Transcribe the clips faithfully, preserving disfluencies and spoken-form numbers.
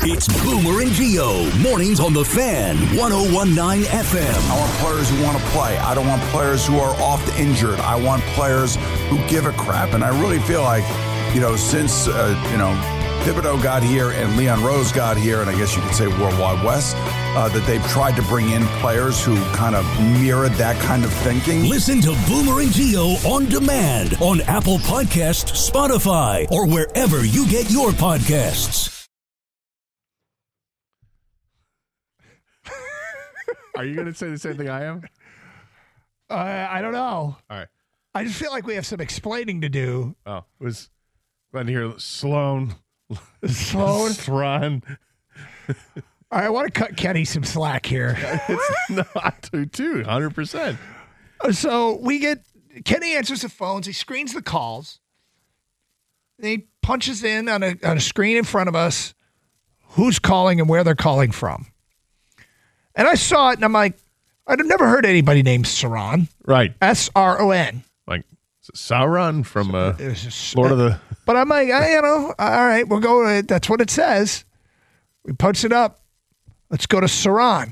It's Boomer and Gio, mornings on The Fan, one oh one point nine F M. I want players who want to play. I don't want players who are oft injured. I want players who give a crap. And I really feel like, you know, since, uh, you know, Thibodeau got here and Leon Rose got here, and I guess you could say Worldwide West, uh, that they've tried to bring in players who kind of mirrored that kind of thinking. Listen to Boomer and Gio on demand on Apple Podcasts, Spotify, or wherever you get your podcasts. Are you going to say the same thing I am? Uh, I don't know. All right. I just feel like we have some explaining to do. Oh, it was glad to hear Sloan. Sloan? Thrawn. I want to cut Kenny some slack here. It's, no, I do too, one hundred percent. So we get, Kenny answers the phones. He screens the calls. And he punches in on a, on a screen in front of us who's calling and where they're calling from. And I saw it and I'm like, I've never heard anybody named Saron. Right. S R O N. Like Sauron from uh, It was just, Lord of the... But I'm like, I, you know, all right, we'll go. Uh, that's what it says. We punch it up. Let's go to Saron.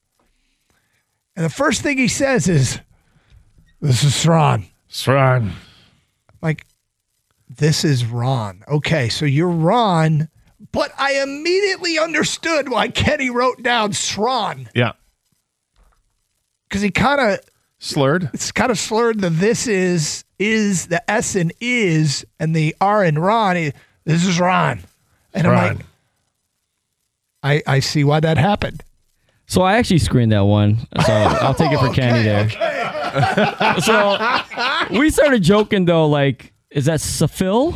And the first thing he says is, this is Saron. Saron. Like, this is Ron. Okay, so you're Ron, but I immediately understood why Kenny wrote down Sron. Yeah. Because he kind of... Slurred? It's kind of slurred. The this is, is, the S and is, and the R and Ron. He, this is Ron. And Ron. I'm like, I, I see why that happened. So I actually screened that one. So I'll take it for Oh, okay, Kenny there. Okay. So we started joking, though, like, is that Safil?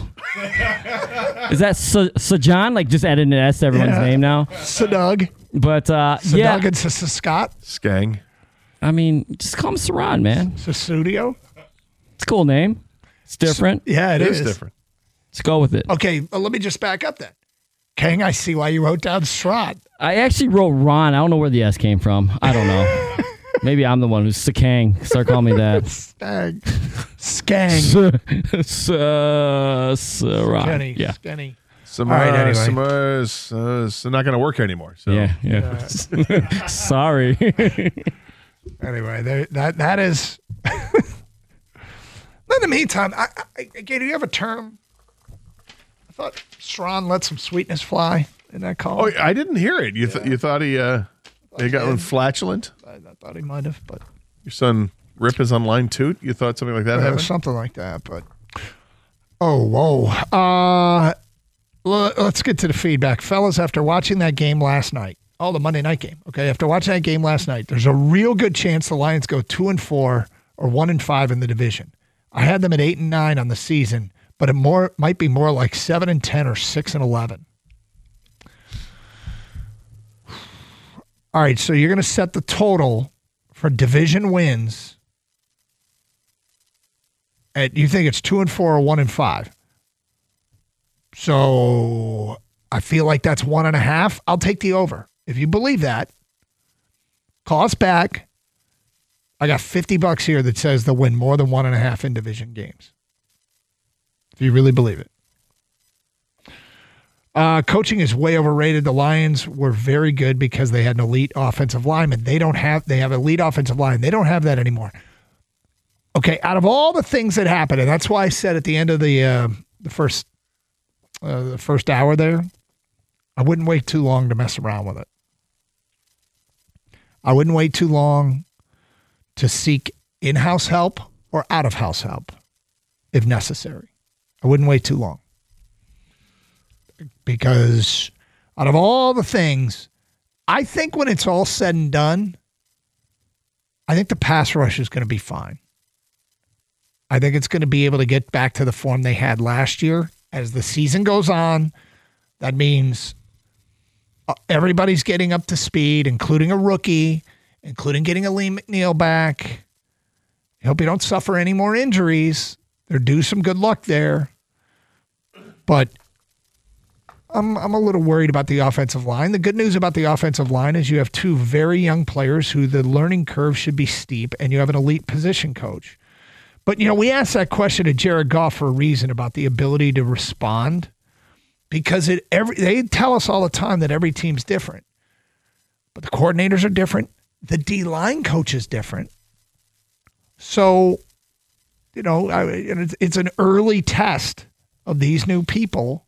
Is that Sajan? Like, just adding an S to everyone's Yeah. name now. Sadug. But, uh, Sadug yeah. and Scott. Skang. I mean, just call him Saran, man. Studio. It's a cool name. It's different. Yeah, it, It is. is different. Let's go with it. Okay, well, let me just back up then. Kang, I see why you wrote down Srod. I actually wrote Ron. I don't know where the S came from. I don't know. Maybe I'm the one who's Sakang. Start calling me that. Skang. Skang. S- uh, Saran. Kenny. Yeah. Skenny. Some, All right, uh, anyway. some, uh, s- uh, it's not going to work anymore. So. Yeah, yeah. Sorry. Anyway, there, that that is. In the meantime, I, I, again, do you have a term? I thought Sron let some sweetness fly in that call. Oh, I didn't hear it. You th- you thought he uh, he got one flatulent? I, I thought he might have, but Your son Rip is on line toot? You thought something like that uh, happened? something like that. But oh, whoa. Uh, l- let's get to the feedback, fellas. After watching that game last night, oh, the Monday night game. Okay, after watching that game last night, there's a real good chance the Lions go two and four or one and five in the division. I had them at eight and nine on the season, but it more might be more like seven and ten or six and eleven. All right, so you're going to set the total for division wins at, you think it's two and four or one and five. So I feel like that's one and a half. I'll take the over. If you believe that, call us back. I got fifty bucks here that says they'll win more than one and a half in division games. If you really believe it. Uh, coaching is way overrated. The Lions were very good because they had an elite offensive lineman. They don't have, they have elite offensive line. They don't have that anymore. Okay, out of all the things that happened, and that's why I said at the end of the uh, the first uh, the first hour there, I wouldn't wait too long to mess around with it. I wouldn't wait too long to seek in-house help or out-of-house help if necessary. I wouldn't wait too long. Because out of all the things, I think when it's all said and done, I think the pass rush is going to be fine. I think it's going to be able to get back to the form they had last year. As the season goes on, that means everybody's getting up to speed, including a rookie, including getting a Lee McNeil back. I hope you don't suffer any more injuries. They're due some good luck there. But I'm I'm a little worried about the offensive line. The good news about the offensive line is you have two very young players who the learning curve should be steep, and you have an elite position coach. But, you know, we asked that question to Jared Goff for a reason about the ability to respond because it every they tell us all the time that every team's different. But the coordinators are different. The D-line coach is different. So, you know, I, it's, it's an early test of these new people.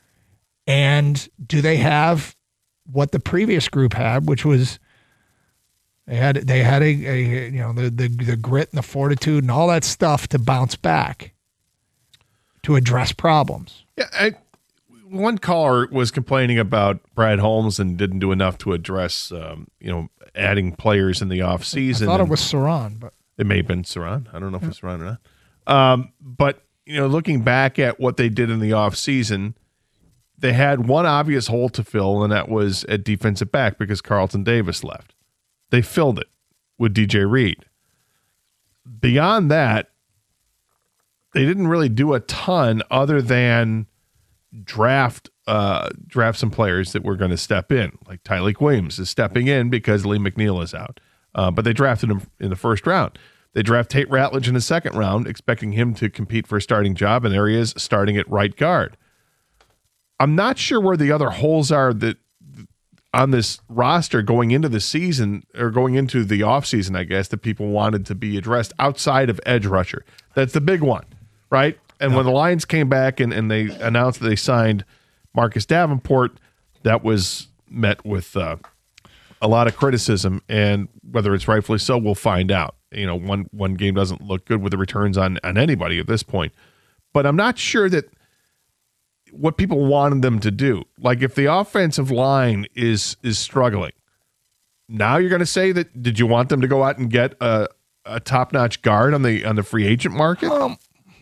And do they have what the previous group had, which was they had they had a, a you know the, the the grit and the fortitude and all that stuff to bounce back, to address problems. Yeah, I, one caller was complaining about Brad Holmes and didn't do enough to address, um, you know, adding players in the offseason. I thought it was Saran, but it may have been Saran. I don't know if yeah. it's Saran or not. Um, but, you know, looking back at what they did in the offseason, they had one obvious hole to fill, and that was at defensive back because Carlton Davis left. They filled it with D J Reed. Beyond that, they didn't really do a ton other than draft uh, draft some players that were going to step in. Like Tyleik Williams is stepping in because Lee McNeil is out. Uh, but they drafted him in the first round. They draft Tate Ratledge in the second round, expecting him to compete for a starting job, and there he is starting at right guard. I'm not sure where the other holes are that on this roster going into the season or going into the offseason, I guess, that people wanted to be addressed outside of edge rusher. That's the big one, right? And yeah. when the Lions came back and, and they announced that they signed Marcus Davenport, that was met with uh, a lot of criticism, and whether it's rightfully so, we'll find out. You know, one one game doesn't look good with the returns on, on anybody at this point. But I'm not sure that what people wanted them to do. Like if the offensive line is is struggling, now you're going to say that, did you want them to go out and get a, a top-notch guard on the on the free agent market? Um,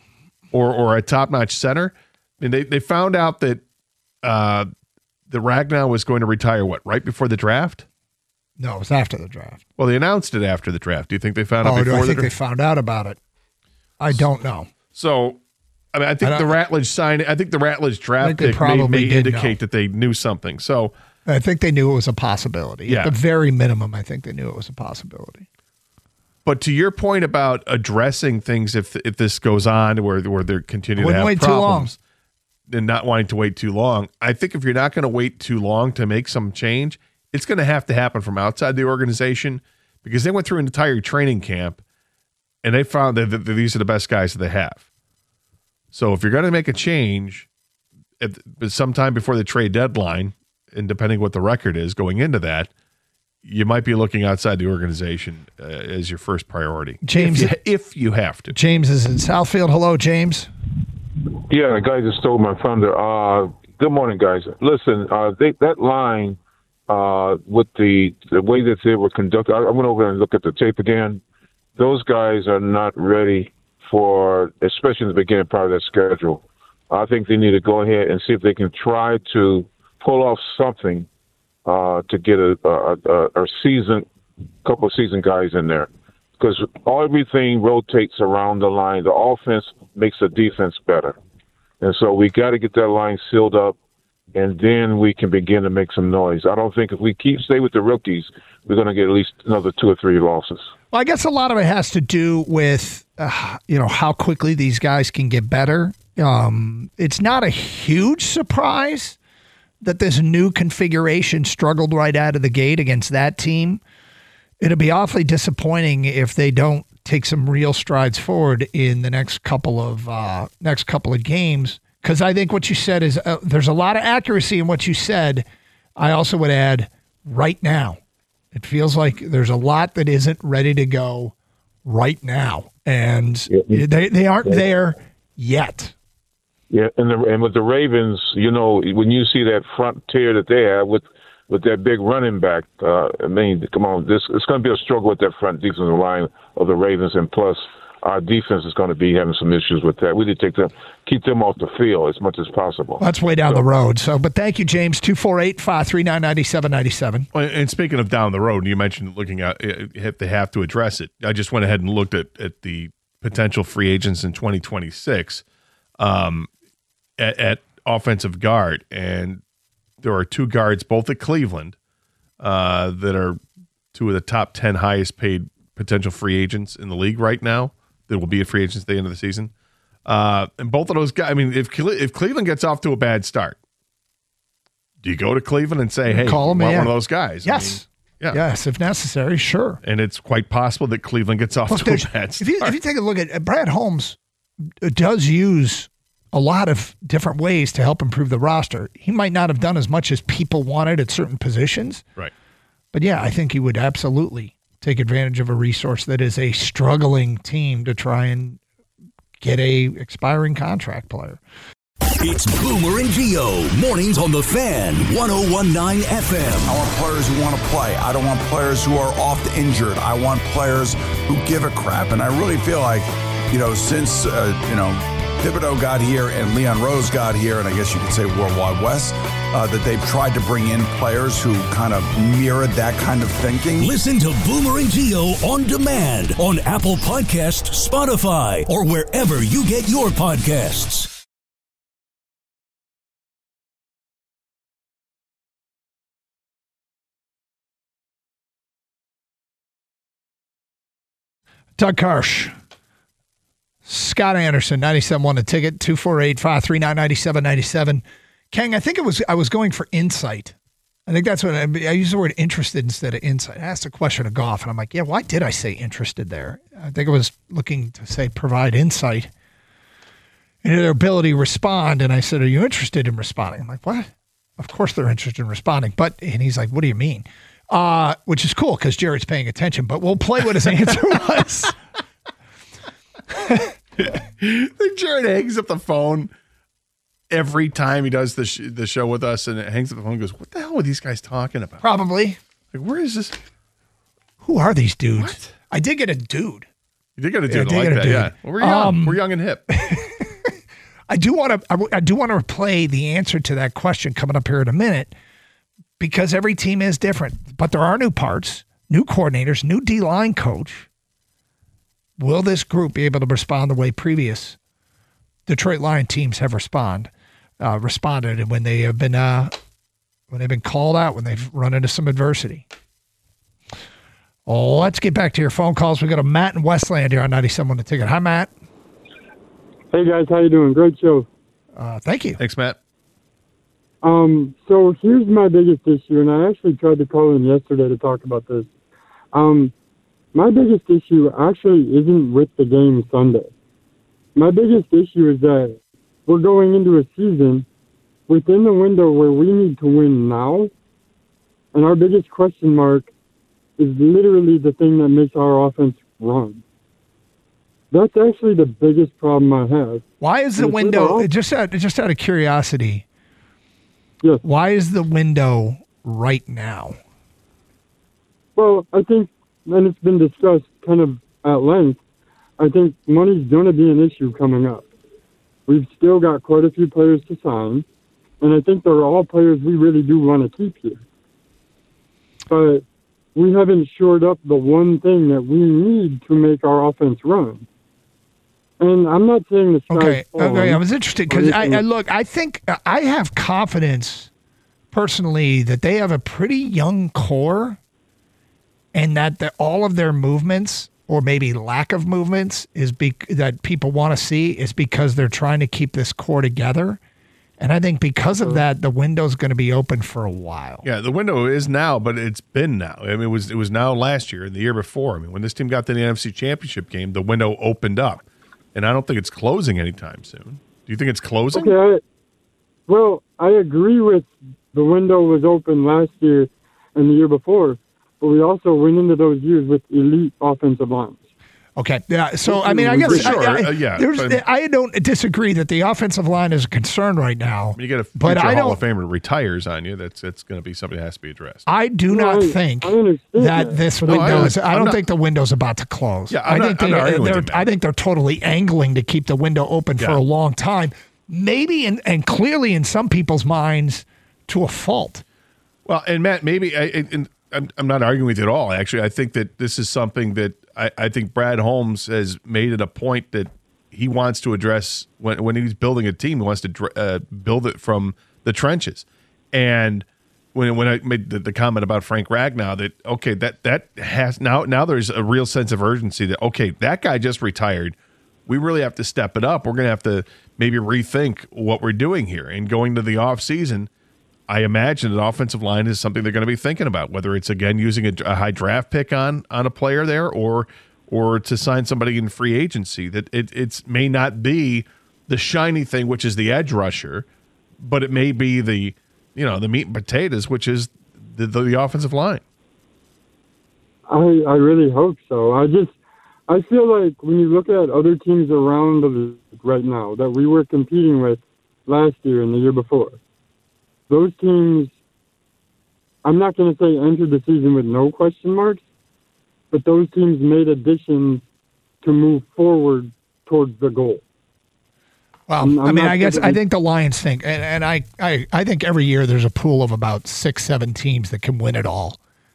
or or a top-notch center? I mean, they, they found out that uh, the Ragnow was going to retire, what, right before the draft? No, it was after the draft. Well, they announced it after the draft. Do you think they found oh, out before do I the think draft? they found out about it? I don't know. So, I mean, I think I the Ratledge sign. I think the Ratledge draft pick may, may indicate know. that they knew something. So, I think they knew it was a possibility. Yeah. At the very minimum, I think they knew it was a possibility. But to your point about addressing things, if if this goes on, where where they're continuing to have wait problems, too long. and not wanting to wait too long, I think if you're not going to wait too long to make some change, it's going to have to happen from outside the organization, because they went through an entire training camp and they found that, that these are the best guys that they have. So if you're going to make a change at sometime before the trade deadline, and depending what the record is going into that, you might be looking outside the organization uh, as your first priority. James, if you, if you have to. James is in Southfield. Hello, James. Yeah, the guy just stole my thunder. Uh, good morning, guys. Listen, uh, they, that line uh, with the the way that they were conducted, I, I went over and looked at the tape again. Those guys are not ready for, especially in the beginning part of that schedule. I think they need to go ahead and see if they can try to pull off something uh, to get a, a, a, a season, couple of season guys in there. Because everything rotates around the line. The offense makes the defense better. And so we got to get that line sealed up, and then we can begin to make some noise. I don't think if we keep stay with the rookies, we're going to get at least another two or three losses. Well, I guess a lot of it has to do with, uh, you know, how quickly these guys can get better. Um, it's not a huge surprise that this new configuration struggled right out of the gate against that team. It'll be awfully disappointing if they don't take some real strides forward in the next couple of uh, next couple of games. Because I think what you said is uh, there's a lot of accuracy in what you said. I also would add right now. It feels like there's a lot that isn't ready to go right now, and yeah. they they aren't yeah. there yet. Yeah, and the, and with the Ravens, you know, when you see that front tier that they have with with that big running back, uh, I mean, come on, this it's going to be a struggle with that front defensive line of the Ravens, and plus our defense is going to be having some issues with that. We need to take them, keep them off the field as much as possible. That's way down so, the road. So, but thank you, James. two four eight, five three nine, nine seven nine seven. And speaking of down the road, you mentioned looking at if they have to address it. I just went ahead and looked at, at the potential free agents in twenty twenty-six um, at, at offensive guard, and there are two guards, both at Cleveland, uh, that are two of the top ten highest paid potential free agents in the league right now. That will be a free agent at the end of the season. Uh, and both of those guys, I mean, if if Cleveland gets off to a bad start, do you go to Cleveland and say, hey, Call him, want yeah. one of those guys? Yes. I mean, yeah. Yes, if necessary, sure. And it's quite possible that Cleveland gets off Plus, to a there's- bad if start. you, if you take a look at uh, Brad Holmes, uh, does use a lot of different ways to help improve the roster. He might not have done as much as people wanted at certain positions. Right. But yeah, I think he would absolutely take advantage of a resource that is a struggling team to try and get a expiring contract player. It's Boomer and Geo, mornings on the Fan, one oh one point nine F M. I want players who want to play. I don't want players who are oft injured. I want players who give a crap. And I really feel like, you know, since, uh, you know, Thibodeau got here and Leon Rose got here, and I guess you could say Worldwide West, uh, that they've tried to bring in players who kind of mirrored that kind of thinking. Listen to Boomer and Geo on demand on Apple Podcasts, Spotify, or wherever you get your podcasts. Doug Karsh, Scott Anderson, ninety-seven one the ticket, two four eight, five three nine, nine seven nine seven. Kang, I think it was I was going for insight. I think that's what I, I used the word interested instead of insight. I asked a question of Goff, and I'm like, yeah, why did I say interested there? I think I was looking to say provide insight into their ability to respond. And I said, are you interested in responding? I'm like, what? Of course they're interested in responding. But, and he's like, what do you mean? Uh, which is cool because Jared's paying attention, but we'll play what his answer was. Jared hangs up the phone every time he does the sh- the show with us, and it hangs up the phone and goes, what the hell are these guys talking about? Probably. Like, where is this? Who are these dudes? What? I did get a dude. You did got to do Yeah, I it did like get a that, dude. yeah. Well, we're young. Um, we're young and hip. I do want to. I, w- I do want to play the answer to that question coming up here in a minute, because every team is different. But there are new parts, new coordinators, new D-line coach. Will this group be able to respond the way previous Detroit Lion teams have respond uh, responded, and when they have been uh, when they've been called out, when they've run into some adversity? Oh, let's get back to your phone calls. We got a Matt in Westland here on ninety-seven on the ticket. Hi, Matt. Hey guys, how you doing? Great show. Uh, thank you. Thanks, Matt. Um, so here's my biggest issue, and I actually tried to call in yesterday to talk about this. Um, my biggest issue actually isn't with the game Sunday. My biggest issue is that we're going into a season within the window where we need to win now, and our biggest question mark is literally the thing that makes our offense run. That's actually the biggest problem I have. Why is the Is it window off? just out, just out of curiosity? Yes. Why is the window right now? Well, I think, and it's been discussed kind of at length, I think money's going to be an issue coming up. We've still got quite a few players to sign, and I think they're all players we really do want to keep here. But we haven't shored up the one thing that we need to make our offense run. And I'm not saying the sky's Okay, falling. okay. I was interested because I, I look. I think I have confidence personally that they have a pretty young core, and that the, all of their movements, or maybe lack of movements, is be, that people want to see is because they're trying to keep this core together. And I think because of that, the window's going to be open for a while. Yeah, the window is now, but it's been now. I mean, it was it was now last year and the year before. I mean, when this team got to the N F C Championship game, the window opened up, and I don't think it's closing anytime soon. Do you think it's closing? Okay, I, well, I agree with the window was open last year and the year before, but we also went into those years with elite offensive lines. Okay. Yeah. So, I mean, I guess For sure, I, I, uh, yeah, there's, but- I don't disagree that the offensive line is a concern right now. You get a But future I Hall don't- of Famer retires on you. That's that's going to be something that has to be addressed. I do No, not I- think I understand that that. this No, window I- is. I I'm don't not- think the window's about to close. Yeah, I I'm think not- I'm they, not arguing with they're. you, man. I think they're totally angling to keep the window open for Yeah. a long time. Maybe and and clearly in some people's minds to a fault. Well, and Matt, maybe I, I- and I'm, I'm not arguing with you at all. Actually, I think that this is something that I, I think Brad Holmes has made it a point that he wants to address when when he's building a team. He wants to dr- uh, build it from the trenches. And when when I made the, the comment about Frank Ragnow, that okay, that that has now now there's a real sense of urgency that okay, that guy just retired. We really have to step it up. We're going to have to maybe rethink what we're doing here and going to the off season. I imagine that offensive line is something they're going to be thinking about, whether it's, again, using a, a high draft pick on on a player there or or to sign somebody in free agency. That it it's may not be the shiny thing, which is the edge rusher, but it may be the, you know, the meat and potatoes, which is the, the, the offensive line. I I really hope so. I just I feel like when you look at other teams around the league right now that we were competing with last year and the year before, those teams, I'm not going to say entered the season with no question marks, but those teams made additions to move forward towards the goal. Well, I'm, I'm I mean, I guess sure I think the Lions think, and, and I, I, I think every year there's a pool of about six, seven teams that can win it all.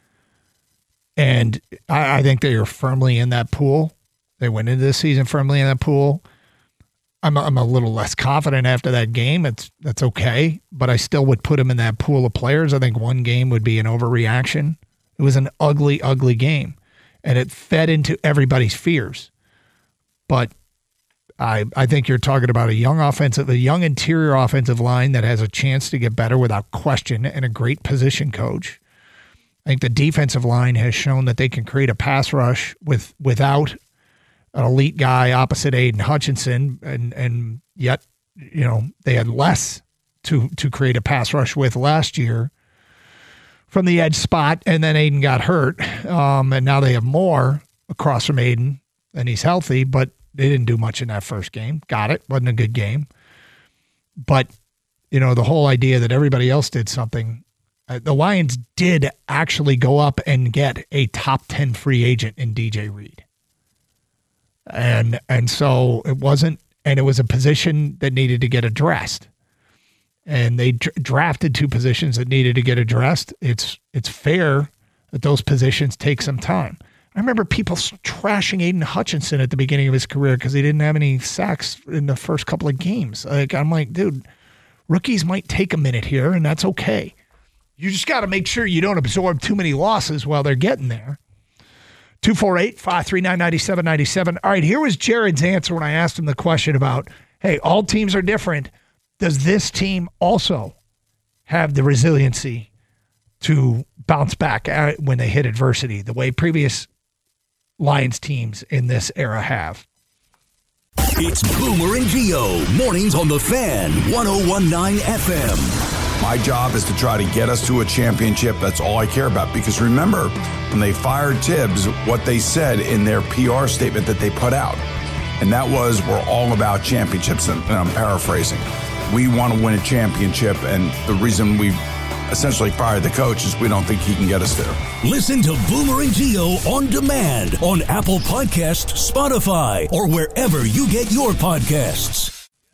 And I, I think they are firmly in that pool. They went into this season firmly in that pool. I'm a, I'm a little less confident after that game. It's that's okay, but I still would put him in that pool of players. I think one game would be an overreaction. It was an ugly, ugly game, and it fed into everybody's fears. But I I think you're talking about a young offensive, a young interior offensive line that has a chance to get better without question, and a great position coach. I think the defensive line has shown that they can create a pass rush with without an elite guy opposite Aiden Hutchinson, and and yet, you know, they had less to to create a pass rush with last year from the edge spot, and then Aiden got hurt, um, and now they have more across from Aiden, and he's healthy, but they didn't do much in that first game. Got it. Wasn't a good game. But, you know, the whole idea that everybody else did something, uh, the Lions did actually go up and get a top ten free agent in D J Reed. And and so it wasn't, and it was a position that needed to get addressed. And they dr- drafted two positions that needed to get addressed. It's it's fair that those positions take some time. I remember people trashing Aiden Hutchinson at the beginning of his career because he didn't have any sacks in the first couple of games. Like, I'm like, dude, rookies might take a minute here, and that's okay. You just got to make sure you don't absorb too many losses while they're getting there. two four eight, five three nine, nine seven nine seven. All right, here was Jared's answer when I asked him the question about, hey, all teams are different. Does this team also have the resiliency to bounce back when they hit adversity the way previous Lions teams in this era have? It's Boomer and Gio, mornings on the Fan, one oh one point nine F M. My job is to try to get us to a championship. That's all I care about. Because remember, when they fired Tibbs, what they said in their P R statement that they put out, and that was, we're all about championships, and I'm paraphrasing. We want to win a championship, and the reason we essentially fired the coach is we don't think he can get us there. Listen to Boomer and Gio on demand on Apple Podcasts, Spotify, or wherever you get your podcasts.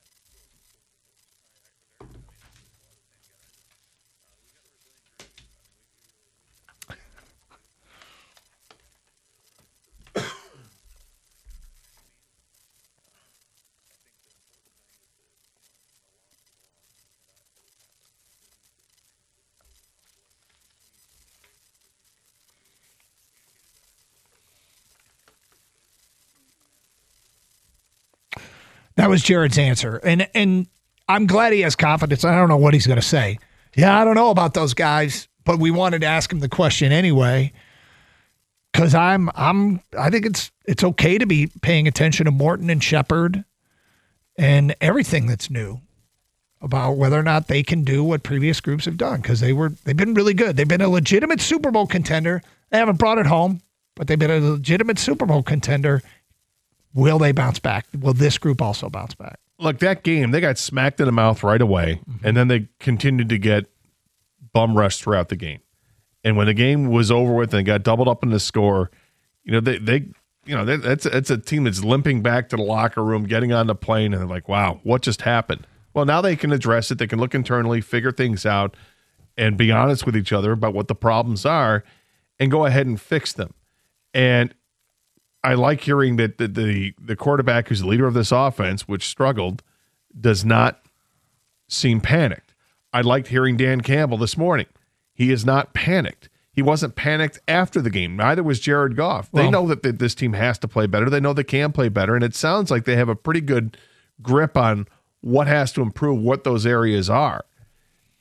That was Jared's answer. And and I'm glad he has confidence. I don't know what he's going to say. Yeah, I don't know about those guys, but we wanted to ask him the question anyway. Cuz I'm I'm I think it's it's okay to be paying attention to Morton and Shepard and everything that's new about whether or not they can do what previous groups have done, cuz they were they've been really good. They've been a legitimate Super Bowl contender. They haven't brought it home, but they've been a legitimate Super Bowl contender. Will they bounce back? Will this group also bounce back? Look, that game, they got smacked in the mouth right away, mm-hmm. and then they continued to get bum rushed throughout the game. And when the game was over with and they got doubled up in the score, you know, they, they you know, they, that's, that's a team that's limping back to the locker room, getting on the plane, and they're like, wow, what just happened? Well, now they can address it. They can look internally, figure things out, and be honest with each other about what the problems are and go ahead and fix them. And I like hearing that the, the the quarterback who's the leader of this offense, which struggled, does not seem panicked. I liked hearing Dan Campbell this morning. He is not panicked. He wasn't panicked after the game. Neither was Jared Goff. They well, know that the, this team has to play better. They know they can play better, and it sounds like they have a pretty good grip on what has to improve, what those areas are.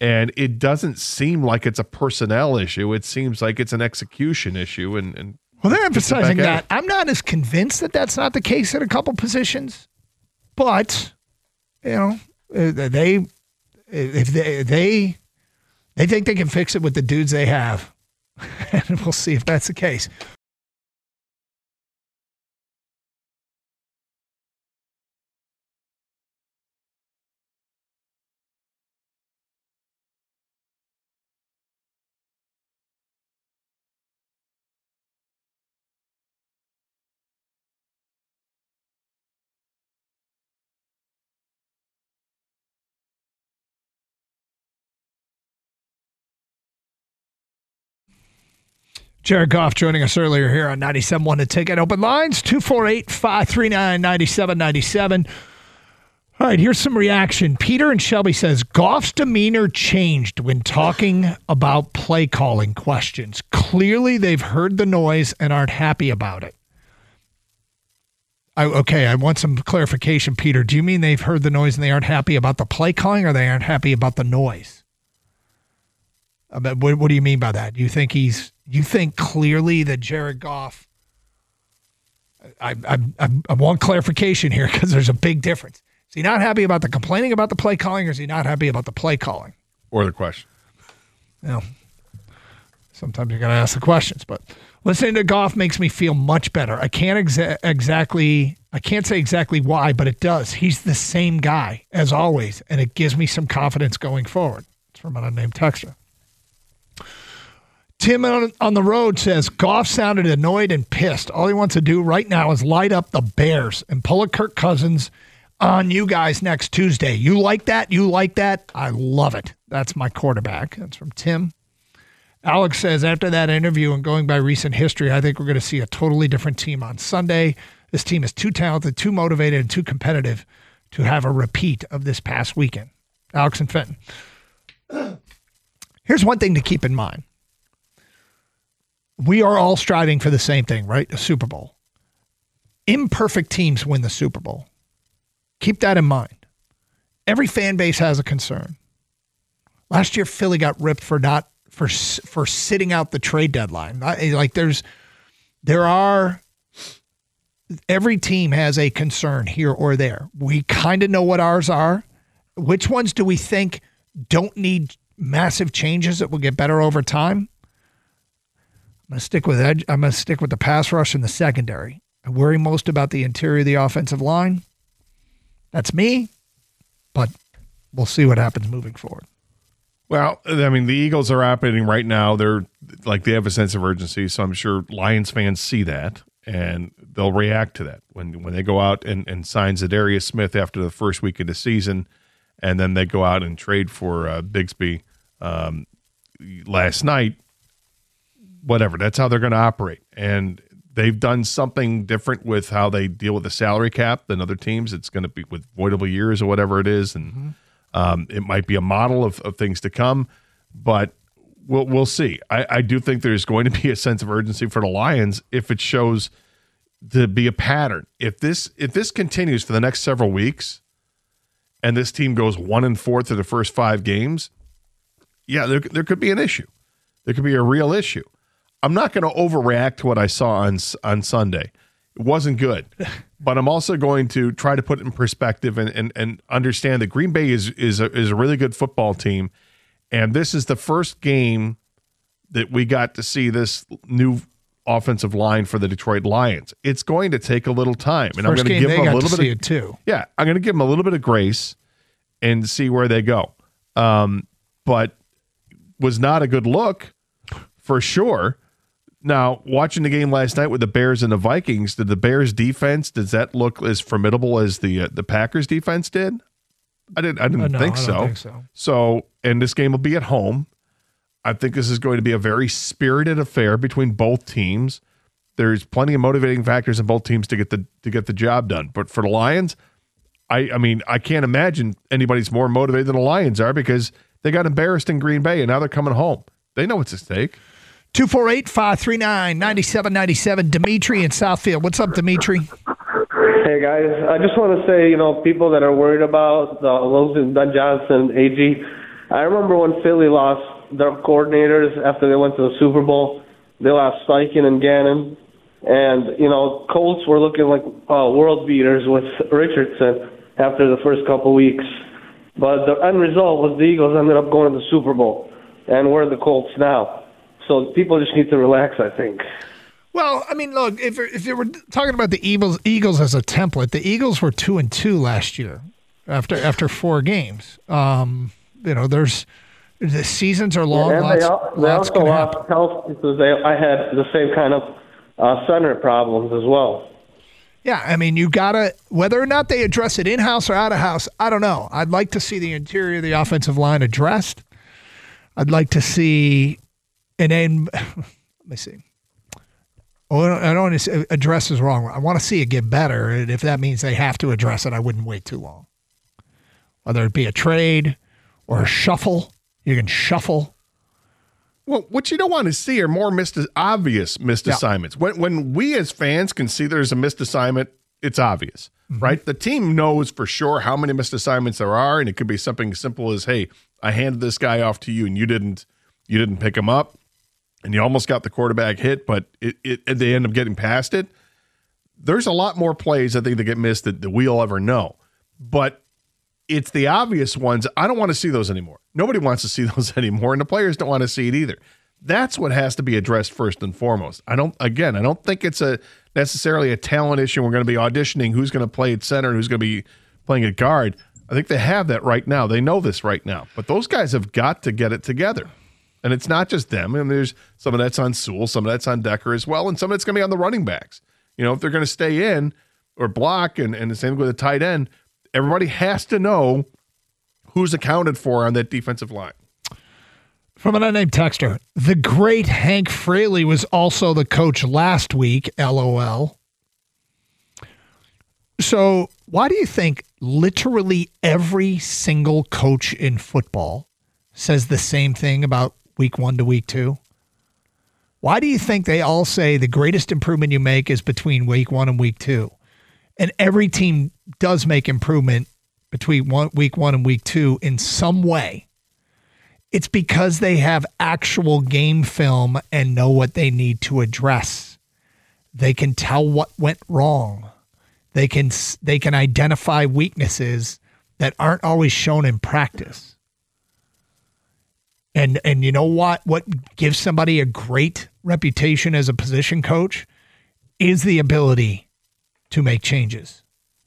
And it doesn't seem like it's a personnel issue. It seems like it's an execution issue. And, and well, they're emphasizing that. I'm not as convinced that that's not the case at a couple positions. But, you know, they if they they they think they can fix it with the dudes they have. And we'll see if that's the case. Jared Goff joining us earlier here on ninety-seven point one The Ticket. Open lines, two four eight, five three nine, nine seven nine seven. All right, here's some reaction. Peter and Shelby says, Goff's demeanor changed when talking about play calling questions. Clearly, they've heard the noise and aren't happy about it. I, okay, I want some clarification, Peter. Do you mean they've heard the noise and they aren't happy about the play calling, or they aren't happy about the noise? I mean, what, what do you mean by that? You think he's... You think clearly that Jared Goff, I, I, I, I want clarification here because there's a big difference. Is he not happy about the complaining about the play calling, or is he not happy about the play calling? Or the question. You know, sometimes you got to ask the questions, but listening to Goff makes me feel much better. I can't exa- exactly, I can't say exactly why, but it does. He's the same guy as always, and it gives me some confidence going forward. It's from an unnamed texter. Tim on, on the road says, Goff sounded annoyed and pissed. All he wants to do right now is light up the Bears and pull a Kirk Cousins on you guys next Tuesday. You like that? You like that? I love it. That's my quarterback. That's from Tim. Alex says, after that interview and going by recent history, I think we're going to see a totally different team on Sunday. This team is too talented, too motivated, and too competitive to have a repeat of this past weekend. Alex and Fenton. Here's one thing to keep in mind. We are all striving for the same thing, right? A Super Bowl. Imperfect teams win the Super Bowl. Keep that in mind. Every fan base has a concern. Last year, Philly got ripped for not for for sitting out the trade deadline. Like there's, there are. Every team has a concern here or there. We kind of know what ours are. Which ones do we think don't need massive changes that will get better over time? I'm going to stick with edge. I'm going to stick with the pass rush and the secondary. I worry most about the interior of the offensive line. That's me, but we'll see what happens moving forward. Well, I mean, the Eagles are operating right now. They're like they have a sense of urgency, so I'm sure Lions fans see that and they'll react to that when when they go out and, and sign Zadarius Smith after the first week of the season, and then they go out and trade for uh, Bigsby um, last night. Whatever, that's how they're going to operate. And they've done something different with how they deal with the salary cap than other teams. It's going to be with voidable years or whatever it is. And mm-hmm. um, it might be a model of, of things to come, but we'll we'll see. I, I do think there's going to be a sense of urgency for the Lions if it shows to be a pattern. If this if this continues for the next several weeks and this team goes one and four through the first five games, yeah, there there could be an issue. There could be a real issue. I'm not going to overreact to what I saw on on Sunday. It wasn't good. But I'm also going to try to put it in perspective and and, and understand that Green Bay is is a, is a really good football team, and this is the first game that we got to see this new offensive line for the Detroit Lions. It's going to take a little time, and first I'm going to give them a little to bit see of it too. Yeah, I'm going to give them a little bit of grace and see where they go. Um, but was not a good look for sure. Now, watching the game last night with the Bears and the Vikings, did the Bears defense, does that look as formidable as the uh, the Packers defense did? I didn't I didn't uh, no, think, I don't so. think so. So, and this game will be at home. I think this is going to be a very spirited affair between both teams. There's plenty of motivating factors in both teams to get the to get the job done. But for the Lions, I I mean, I can't imagine anybody's more motivated than the Lions are because they got embarrassed in Green Bay and now they're coming home. They know what's at stake. two four eight, five three nine, nine seven nine seven. Dimitri in Southfield. What's up, Dimitri? Hey, guys. I just want to say, you know, people that are worried about the losing Doug Johnson, A G, I remember when Philly lost their coordinators after they went to the Super Bowl. They lost Steichen and Gannon. And, you know, Colts were looking like uh, world beaters with Richardson after the first couple weeks. But the end result was the Eagles ended up going to the Super Bowl. And we're the Colts now. So people just need to relax, I think. Well, I mean, look, if if you were talking about the Eagles, Eagles as a template, the Eagles were two and two last year after after four games. Um, you know, there's the seasons are long. And lots, they, al- they lots also happen. lost health because they, I had the same kind of uh, center problems as well. Yeah, I mean, you gotta whether or not they address it in house or out of house. I don't know. I'd like to see the interior of the offensive line addressed. I'd like to see, and then let me see. Well, I don't want to say address is wrong. I want to see it get better. And if that means they have to address it, I wouldn't wait too long. Whether it be a trade or a shuffle, you can shuffle. Well, what you don't want to see are more missed, obvious missed Yeah. assignments. When when we as fans can see there's a missed assignment, it's obvious, Mm-hmm. right? The team knows for sure how many missed assignments there are, and it could be something simple as, "Hey, I handed this guy off to you, and you didn't you didn't pick him up." And you almost got the quarterback hit, but it, it, they end up getting past it. There's a lot more plays, I think, that get missed that, that we'll ever know. But it's the obvious ones. I don't want to see those anymore. Nobody wants to see those anymore, and the players don't want to see it either. That's what has to be addressed first and foremost. I don't, again, I don't think it's a necessarily a talent issue. We're going to be auditioning who's going to play at center, who's going to be playing at guard. I think they have that right now. They know this right now. But those guys have got to get it together. And it's not just them. I mean, there's some of that's on Sewell, some of that's on Decker as well, and some of it's going to be on the running backs. You know, if they're going to stay in or block, and, and the same with the tight end, everybody has to know who's accounted for on that defensive line. From an unnamed texter, the great Hank Fraley was also the coach last week, LOL. So why do you think literally every single coach in football says the same thing about week one to week two? Why do you think they all say the greatest improvement you make is between week one and week two? And every team does make improvement between one, week one and week two in some way. It's because they have actual game film and know what they need to address. They can tell what went wrong. They can they can identify weaknesses that aren't always shown in practice. And and you know what? What gives somebody a great reputation as a position coach is the ability to make changes.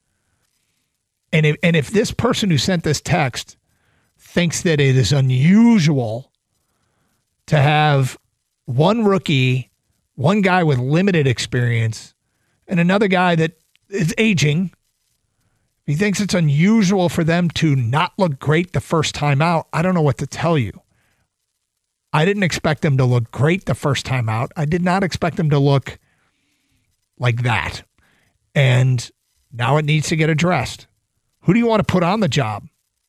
And if, and if this person who sent this text thinks that it is unusual to have one rookie, one guy with limited experience, and another guy that is aging, he thinks it's unusual for them to not look great the first time out, I don't know what to tell you. I didn't expect them to look great the first time out. I did not expect them to look like that. And now it needs to get addressed. Who do you want to put on the job?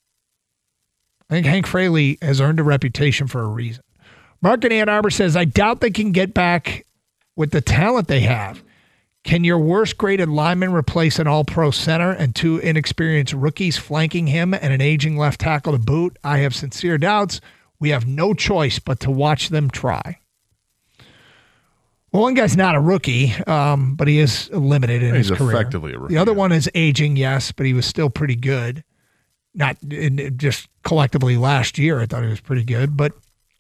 I think Hank Fraley has earned a reputation for a reason. Mark in Ann Arbor says, I doubt they can get back with the talent they have. Can your worst graded lineman replace an all-pro center and two inexperienced rookies flanking him and an aging left tackle to boot? I have sincere doubts. We have no choice but to watch them try. Well, one guy's not a rookie, um, but he is limited in He's his career. effectively a rookie. The other yeah. one is aging, yes, but he was still pretty good. Not in, just collectively last year, I thought he was pretty good. But,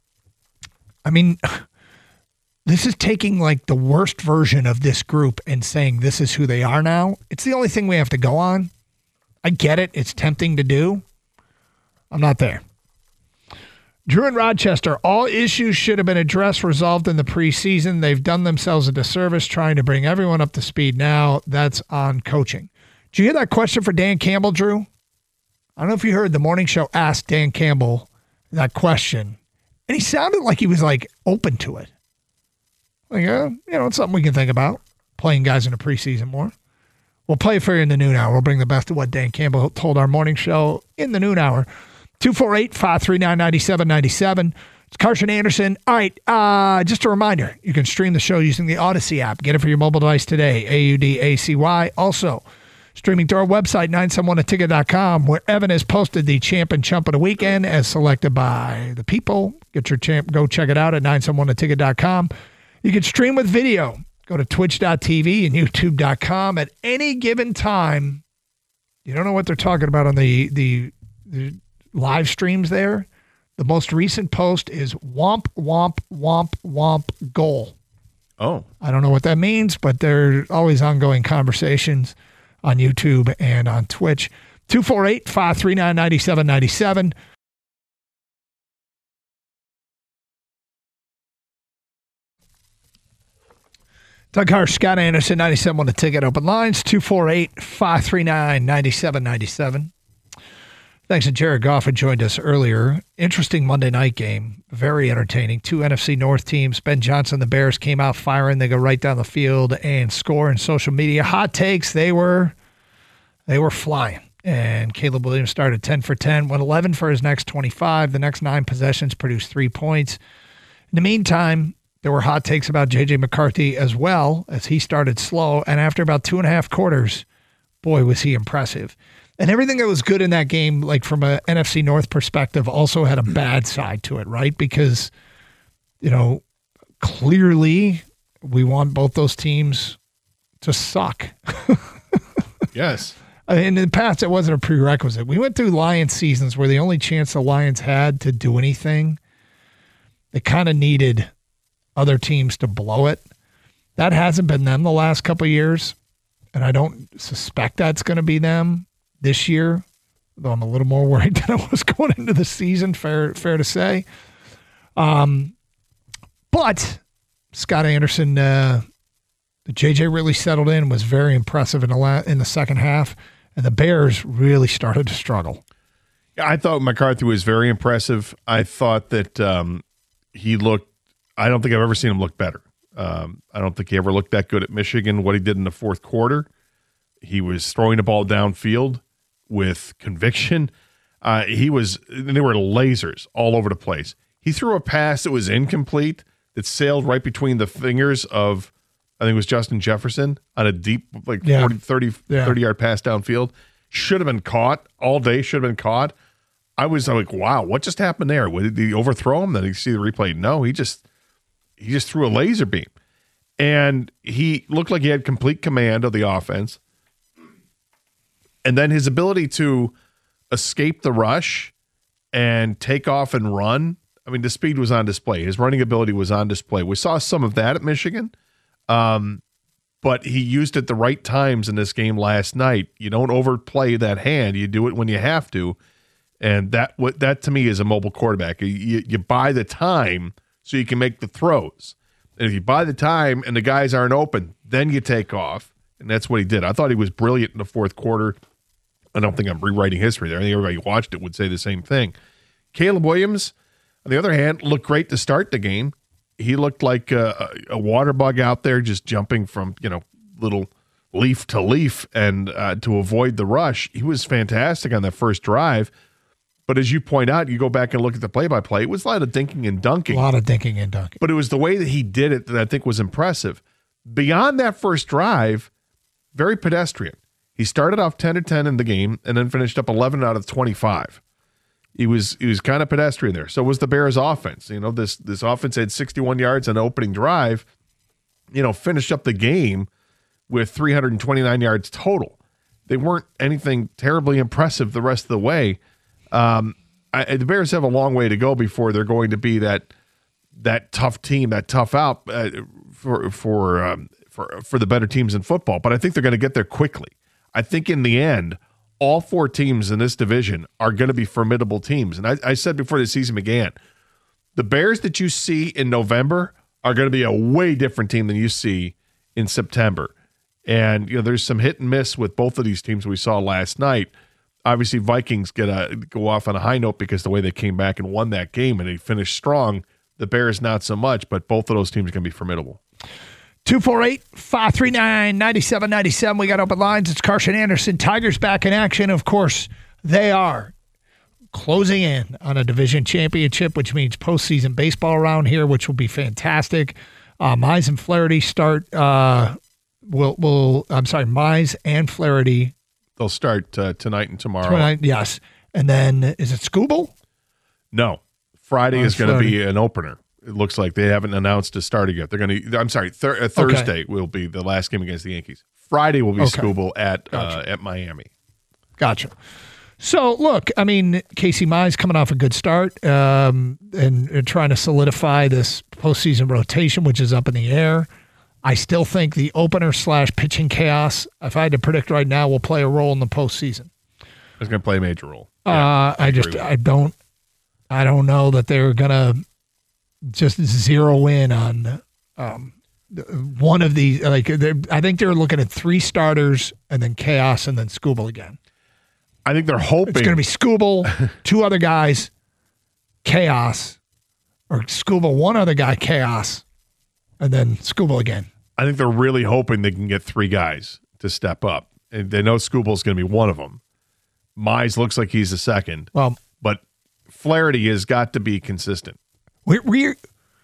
I mean, this is taking like the worst version of this group and saying this is who they are now. It's the only thing we have to go on. I get it. It's tempting to do. I'm not there. Drew in Rochester, all issues should have been addressed, resolved in the preseason. They've done themselves a disservice trying to bring everyone up to speed now. That's on coaching. Did you hear that question for Dan Campbell, Drew? I don't know if you heard the morning show ask Dan Campbell that question, and he sounded like he was like open to it. Like, uh, you know, it's something we can think about, playing guys in the preseason more. We'll play it for you in the noon hour. We'll bring the best of what Dan Campbell told our morning show in the noon hour. two four eight, five three nine, nine seven nine seven. It's Carson Anderson. All right, uh, just a reminder, you can stream the show using the Odyssey app. Get it for your mobile device today, A U D A C Y. Also, Streaming through our website, nine seven one a ticket dot com, where Evan has posted the champ and chump of the weekend as selected by the people. Get your champ, go check it out at nine seven one a ticket dot com. You can stream with video. Go to twitch dot t v and youtube dot com at any given time. You don't know what they're talking about on the, the, the live streams there. The most recent post is womp, womp, womp, womp, goal. Oh. I don't know what that means, but there are always ongoing conversations on YouTube and on Twitch. two four eight, five three nine, nine seven nine seven. Doug Harsh, Scott Anderson, ninety-seven on the ticket. Open lines, two four eight, five three nine, nine seven nine seven. Thanks to Jared Goff, who joined us earlier. Interesting Monday night game. Very entertaining. Two N F C North teams. Ben Johnson, the Bears, came out firing. They go right down the field and score in social media. Hot takes, they were they were flying. And Caleb Williams started ten for ten, went eleven for his next twenty-five. The next nine possessions produced three points. In the meantime, there were hot takes about J J McCarthy as well, as he started slow. And after about two and a half quarters, boy, was he impressive. And everything that was good in that game, like from a N F C North perspective, also had a bad side to it, right? Because, you know, clearly we want both those teams to suck. Yes. In the past, it wasn't a prerequisite. We went through Lions seasons where the only chance the Lions had to do anything, they kind of needed other teams to blow it. That hasn't been them the last couple of years, and I don't suspect that's going to be them this year, though I'm a little more worried than I was going into the season, fair fair to say. Um, but Scott Anderson, uh, J J really settled in, was very impressive in the la- in the second half, and the Bears really started to struggle. Yeah, I thought McCarthy was very impressive. I thought that um, he looked, I don't think I've ever seen him look better. Um, I don't think he ever looked that good at Michigan, what he did in the fourth quarter. He was throwing the ball downfield with conviction. Uh, he was, they were lasers all over the place. He threw a pass that was incomplete that sailed right between the fingers of, I think it was Justin Jefferson, on a deep, like Yeah. forty, thirty, Yeah. thirty yard pass downfield. Should have been caught all day, should have been caught. I was like, wow, what just happened there? Did he overthrow him? Then you see the replay. No, he just, he just threw a laser beam. And he looked like he had complete command of the offense. And then his ability to escape the rush and take off and run, I mean, the speed was on display. His running ability was on display. We saw some of that at Michigan, um, but he used it the right times in this game last night. You don't overplay that hand. You do it when you have to. And that what that to me is a mobile quarterback. You, you buy the time so you can make the throws. And if you buy the time and the guys aren't open, then you take off. And that's what he did. I thought he was brilliant in the fourth quarter. I don't think I'm rewriting history there. I think everybody who watched it would say the same thing. Caleb Williams, on the other hand, looked great to start the game. He looked like a, a water bug out there, just jumping from, you know, little leaf to leaf and uh, to avoid the rush. He was fantastic on that first drive. But as you point out, you go back and look at the play-by-play, it was a lot of dinking and dunking. A lot of dinking and dunking. But it was the way that he did it that I think was impressive. Beyond that first drive, very pedestrian. He started off ten to ten in the game and then finished up eleven out of twenty-five. He was he was kind of pedestrian there. So was the Bears offense. You know, this this offense had sixty-one yards on the opening drive, you know, finished up the game with three hundred twenty-nine yards total. They weren't anything terribly impressive the rest of the way. Um, I, the Bears have a long way to go before they're going to be that that tough team, that tough out uh, for for um, for for the better teams in football. But I think they're going to get there quickly. I think in the end, all four teams in this division are going to be formidable teams. And I, I said before the season began, the Bears that you see in November are going to be a way different team than you see in September. And you know, there's some hit and miss with both of these teams we saw last night. Obviously, Vikings get a go off on a high note because the way they came back and won that game and they finished strong. The Bears not so much, but both of those teams are going to be formidable. two four eight, five three nine, nine seven nine seven. We got open lines. It's Carson Anderson. Tigers back in action. Of course, they are closing in on a division championship, which means postseason baseball around here, which will be fantastic. Uh, Mize and Flaherty start. Uh, will will I'm sorry, Mize and Flaherty they'll start uh, tonight and tomorrow. Tonight, yes. And then is it Skubal? No, Friday On is going to be Friday. an opener. It looks like they haven't announced a starter yet. They're going to. I'm sorry, thir- uh, Thursday will be the last game against the Yankees. Friday will be Okay. Skubal at uh, Gotcha. at Miami. Gotcha. So, look, I mean, Casey Mize coming off a good start um, and, and trying to solidify this postseason rotation, which is up in the air. I still think the opener slash pitching chaos, if I had to predict right now, will play a role in the postseason. It's going to play a major role. Uh, Yeah, I agree just, with I don't, I don't know that they're gonna just zero in on um, one of these. Like, they're- I think they're looking at three starters and then chaos and then Skubal again. I think they're hoping It's going to be Skubal, two other guys, chaos, or Skubal, one other guy, chaos, and then Skubal again. I think they're really hoping they can get three guys to step up. And they know Skubal's going to be one of them. Mize looks like he's the second. Well, but Flaherty has got to be consistent. we're we're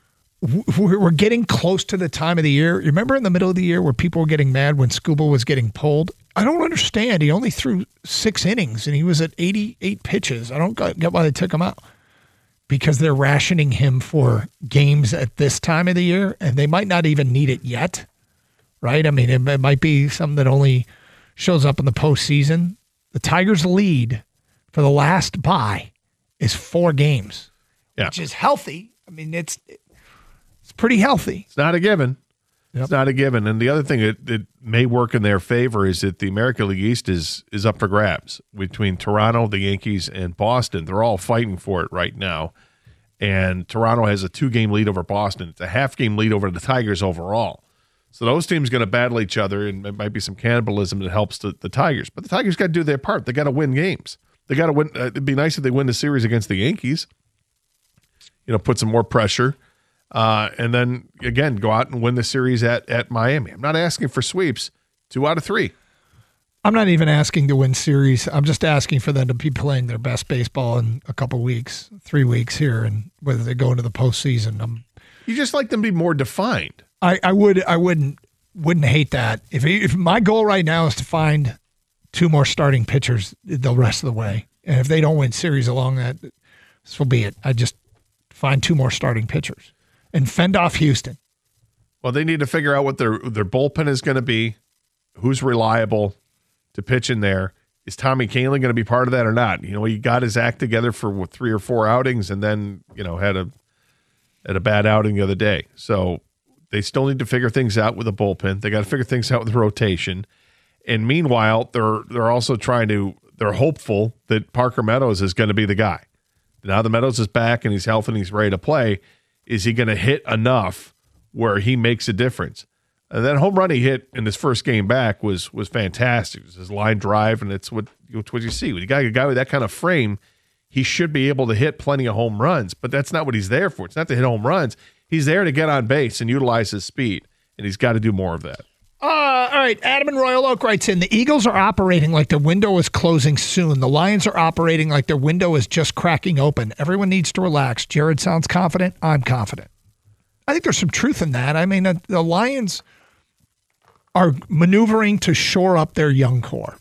we're we're getting close to the time of the year. You remember in the middle of the year where people were getting mad when Skubal was getting pulled? I don't understand. He only threw six innings and he was at eighty-eight pitches. I don't get why they took him out. Because they're rationing him for games at this time of the year, and they might not even need it yet, right? I mean, it, it might be something that only shows up in the postseason. The Tigers' lead for the last bye is four games, Yeah. which is healthy. I mean, it's it's pretty healthy. It's not a given. Yep. It's not a given. And the other thing that, that may work in their favor is that the American League East is is up for grabs between Toronto, the Yankees, and Boston. They're all fighting for it right now. And Toronto has a two-game lead over Boston. It's a half-game lead over the Tigers overall. So those teams are going to battle each other, and it might be some cannibalism that helps the, the Tigers. But the Tigers got to do their part. They got to win games. They got to win. Uh, it'd be nice if they win the series against the Yankees. You know, put some more pressure. Uh, and then, again, go out and win the series at, at Miami. I'm not asking for sweeps. Two out of three. I'm not even asking to win series. I'm just asking for them to be playing their best baseball in a couple weeks, three weeks here, and whether they go into the postseason. I'm, You just like them to be more defined. I, I would I wouldn't wouldn't hate that. If if my goal right now is to find two more starting pitchers the rest of the way, and if they don't win series along that, this will be it. I just find two more starting pitchers and fend off Houston. Well, they need to figure out what their their bullpen is going to be, who's reliable to pitch in there. Is Tommy Kahnle going to be part of that or not? You know, he got his act together for what, three or four outings, and then you know had a had a bad outing the other day. So they still need to figure things out with the bullpen. They got to figure things out with the rotation. And meanwhile, they're they're also trying to they're hopeful that Parker Meadows is going to be the guy. Now that Meadows is back and he's healthy and he's ready to play, is he going to hit enough where he makes a difference? And that home run he hit in his first game back was was fantastic. It was his line drive, and it's what it's what you see. When you got a guy with that kind of frame, he should be able to hit plenty of home runs, but that's not what he's there for. It's not to hit home runs. He's there to get on base and utilize his speed, and he's got to do more of that. Uh, all right, Adam in Royal Oak writes in, the Eagles are operating like their window is closing soon. The Lions are operating like their window is just cracking open. Everyone needs to relax. Jared sounds confident. I'm confident. I think there's some truth in that. I mean, uh, the Lions are maneuvering to shore up their young core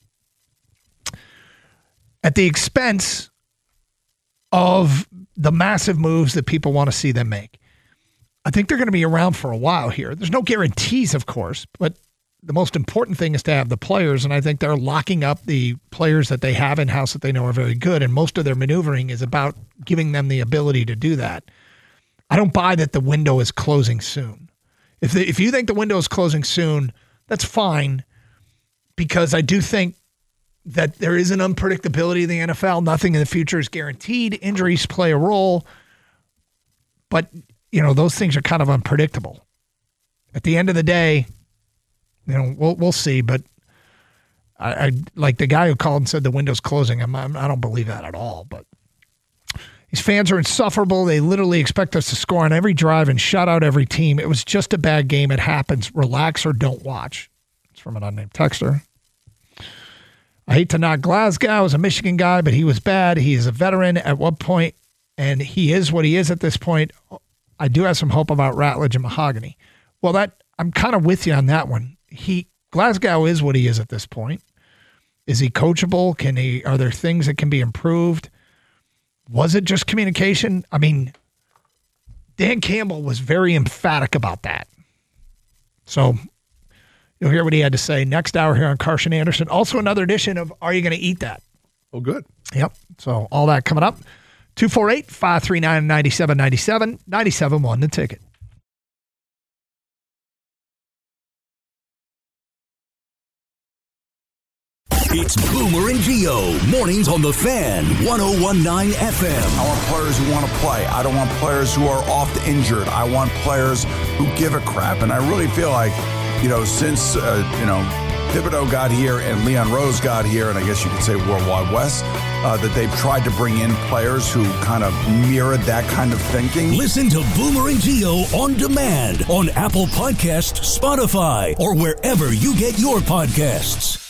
at the expense of the massive moves that people want to see them make. I think they're going to be around for a while here. There's no guarantees, of course, but the most important thing is to have the players, and I think they're locking up the players that they have in-house that they know are very good, and most of their maneuvering is about giving them the ability to do that. I don't buy that the window is closing soon. If they, if you think the window is closing soon, that's fine, because I do think that there is an unpredictability in the N F L. Nothing in the future is guaranteed. Injuries play a role, but you know, those things are kind of unpredictable. At the end of the day, you know, we'll we'll see. But I, I like the guy who called and said the window's closing. I'm, I'm I don't believe that at all. But these fans are insufferable. They literally expect us to score on every drive and shut out every team. It was just a bad game. It happens. Relax or don't watch. It's from an unnamed texter. I hate to knock Glasgow. I was a Michigan guy, but he was bad. He is a veteran at what point, and he is what he is at this point. I do have some hope about Ratledge and Mahogany. Well, that I'm kind of with you on that one. He Glasgow is what he is at this point. Is he coachable? Can he? Are there things that can be improved? Was it just communication? I mean, Dan Campbell was very emphatic about that. So you'll hear what he had to say next hour here on Karsch and Anderson. Also another edition of Are You Going to Eat That? Oh, good. Yep. So all that coming up. two four eight, five three nine, nine seven nine seven, nine seven one The Ticket. It's Boomer and Geo, mornings on the Fan, one oh one point nine F M. I want players who want to play. I don't want players who are oft injured. I want players who give a crap. And I really feel like, you know, since, uh, you know, Thibodeau got here and Leon Rose got here, and I guess you could say Worldwide West, uh, that they've tried to bring in players who kind of mirrored that kind of thinking. Listen to Boomer and Geo on demand on Apple Podcasts, Spotify, or wherever you get your podcasts.